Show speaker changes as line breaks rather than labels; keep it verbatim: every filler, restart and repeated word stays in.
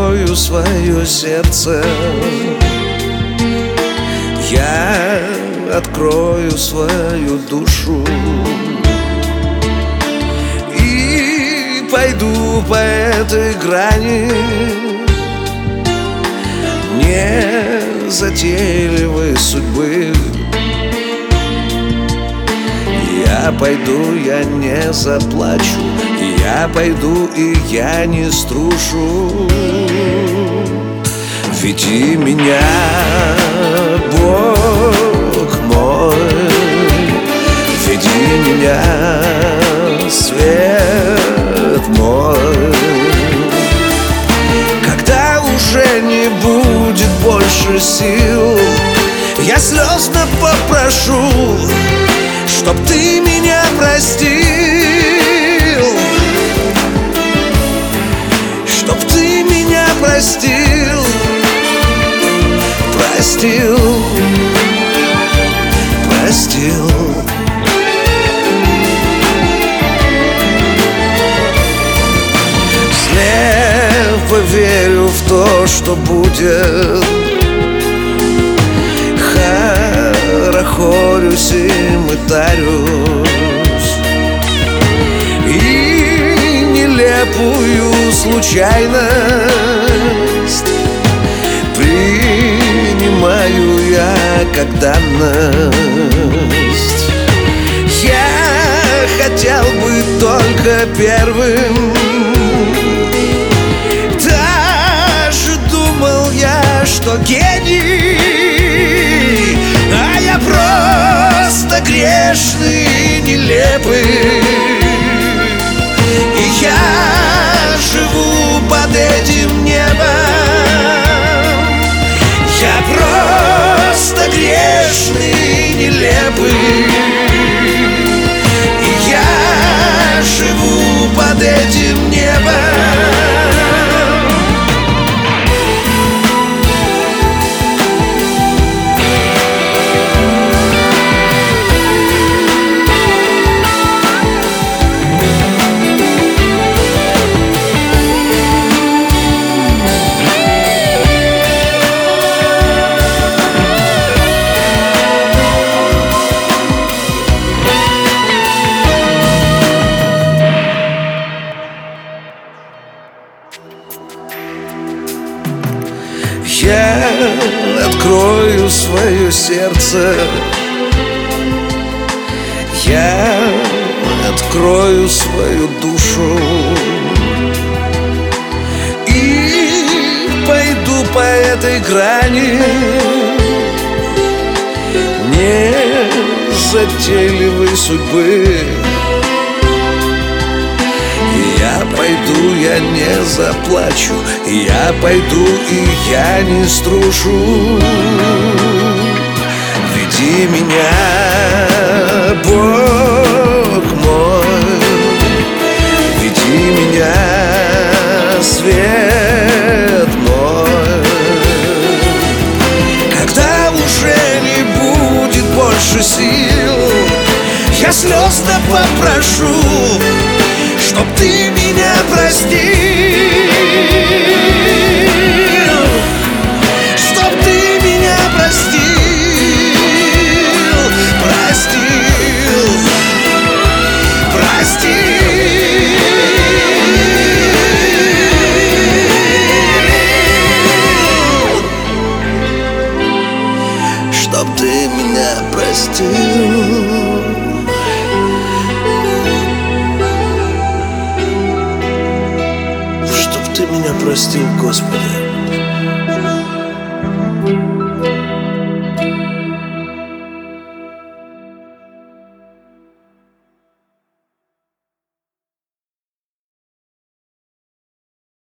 открою свое сердце, я открою свою душу и пойду по этой грани незатейливой судьбы. Я пойду, я не заплачу, я пойду и я не струшу. Веди меня, Бог мой, веди меня, свет мой. Когда уже не будет больше сил, я слезно попрошу, чтоб ты меня простил, чтоб ты меня простил, простил, простил. Слепо верю в то, что будет, хорохорюсь и мытарюсь, и нелепую случайность принимаю я как данность. Я хотел быть только первым, даже думал я, что гений, а я просто грешный и нелепый. И я живу под этим небом, я просто грешный и нелепый. И я живу под этим небом. Я открою свое сердце, я открою свою душу и пойду по этой грани незатейливой судьбы. Я пойду, я не заплачу, я пойду и я не струшу. Веди меня, Бог мой, веди меня, свет мой. Когда уже не будет больше сил, я слезно попрошу, чтоб ты меня простил, чтоб ты меня простил, простил, простил, чтоб ты меня простил. Ты меня простил, Господи.